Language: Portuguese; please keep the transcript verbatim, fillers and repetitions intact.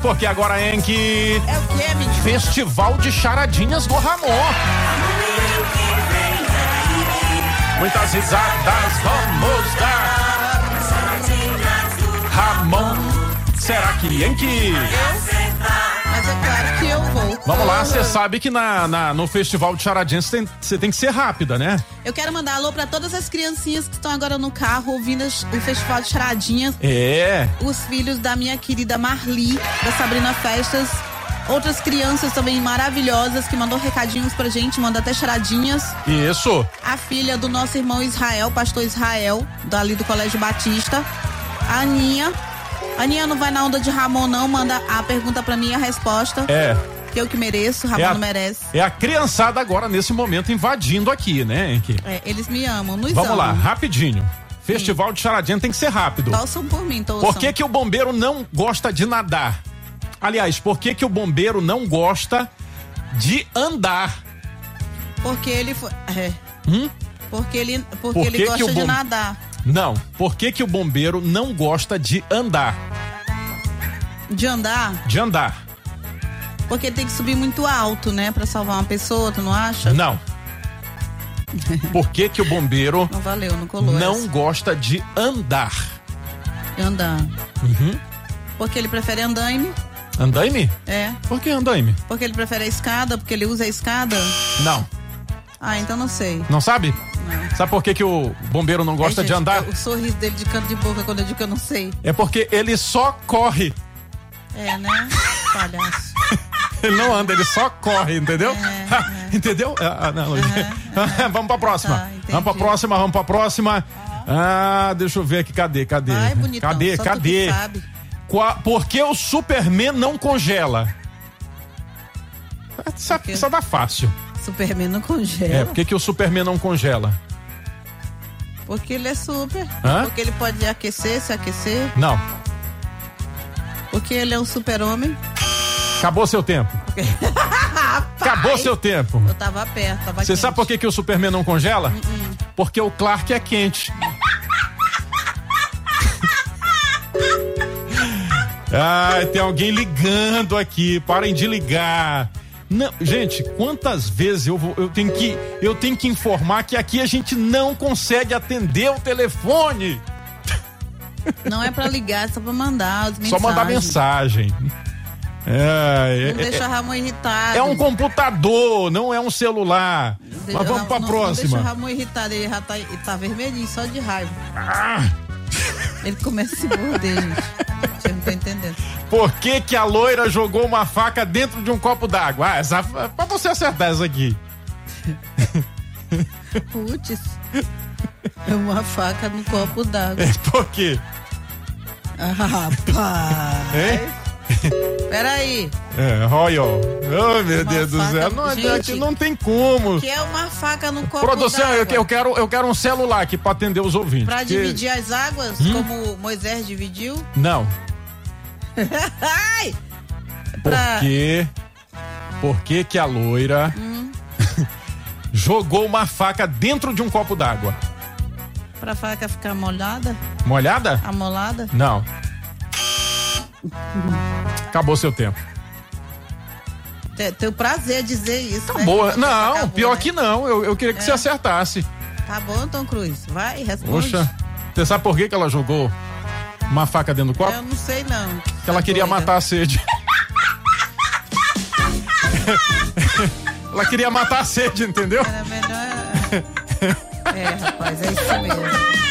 porque agora é em que... É o quê, menino? Festival de Charadinhas do Ramon. Muitas risadas vamos dar. Ramon, será que em que... Mas é claro que eu vou. Vamos lá, você sabe que na, na, no Festival de Charadinhas você tem, você tem que ser rápida, né? Eu quero mandar alô pra todas as criancinhas que estão agora no carro ouvindo as, o Festival de Charadinhas. É. Os filhos da minha querida Marli, da Sabrina Festas. Outras crianças também maravilhosas que mandou recadinhos pra gente, manda até charadinhas. Isso. A filha do nosso irmão Israel, pastor Israel, dali do Colégio Batista. A Aninha. A Aninha não vai na onda de Ramon, não. Manda a pergunta pra mim e a resposta. É. Que eu que mereço, Ramon é a, não merece. É a criançada agora, nesse momento, invadindo aqui, né, Henrique? É, eles me amam, nos Vamos amam. lá, rapidinho. Festival Sim. de Charadinha tem que ser rápido. Torçam por mim, torçam. Por que que o bombeiro não gosta de nadar? Aliás, por que que o bombeiro não gosta de andar? Porque ele foi... É. Hum? Porque ele, porque por ele que gosta que o bom... de nadar. Não, por que que o bombeiro não gosta de andar? De andar? De andar. Porque tem que subir muito alto, né? Pra salvar uma pessoa, tu não acha? Não. Por que que o bombeiro... Não valeu, não colou Não essa. gosta de andar? De andar. Uhum. Porque ele prefere andaime. Andaime? É. Por que andaime? Porque ele prefere a escada, porque ele usa a escada? Não. Ah, então não sei. Não sabe? Não. Sabe por que que o bombeiro não gosta é, gente, de andar? O sorriso dele de canto de boca quando eu digo que eu não sei. É porque ele só corre. É, né? Palhaço. Ele não anda, ele só corre, entendeu? É, é. Entendeu? Ah, não. Uhum, uhum. Vamos pra próxima. Tá, vamos pra próxima, vamos pra próxima. Ah, deixa eu ver aqui, cadê, cadê? Vai, bonitão, cadê, só cadê? Tu que sabe. Qua, por que o Superman não congela? Isso, isso dá fácil. Superman não congela? É, por que que o Superman não congela? Porque ele é super. Hã? Porque ele pode aquecer, se aquecer. Não. Porque ele é um super-homem. Acabou seu tempo. Acabou seu tempo. Eu tava perto, tava Você sabe por que que o Superman não congela? Uh-uh. Porque o Clark é quente. Ai, tem alguém ligando aqui. Parem de ligar. Não, gente, quantas vezes eu vou, eu tenho que, eu tenho que informar que aqui a gente não consegue atender o telefone. Não é pra ligar, é só pra mandar as mensagens. Só mandar mensagem. É, não é, deixa é, o Ramon irritado. É um computador, não é um celular. Deixa, Mas vamos pra não, próxima. Não deixa o Ramon irritado, ele já tá, ele tá vermelhinho, só de raiva. Ah. Ele começa a se morder, gente. Você não tá entendendo. Por que que a loira jogou uma faca dentro de um copo d'água? Ah, essa, pra você acertar essa aqui. Putz. É uma faca no copo d'água. É, por quê? Ah, rapaz. Hein? Peraí. É, olha, ó. Oh, meu uma Deus do faca, céu. Não, gente, aqui não tem como. Que é uma faca no copo Produção, d'água. eu, eu, quero, eu quero um celular aqui pra atender os ouvintes. Pra porque... dividir as águas, hum? como Moisés dividiu? Não. Ai! Por pra... quê? Por que que a loira hum? jogou uma faca dentro de um copo d'água? Pra faca ficar molhada? Molhada? Amolada? Não. Acabou seu tempo. Tem o prazer de dizer isso, né? Acabou. Não, acabou, pior né? que não. Eu, eu queria que é. você acertasse. Tá bom, Tom Cruise. Vai, responde. Poxa, você sabe por que que ela jogou uma faca dentro do copo? Eu não sei, não. Que ela queria doida. matar a sede. Ela queria matar a sede, entendeu? Era melhor... É, rapaz, é isso mesmo.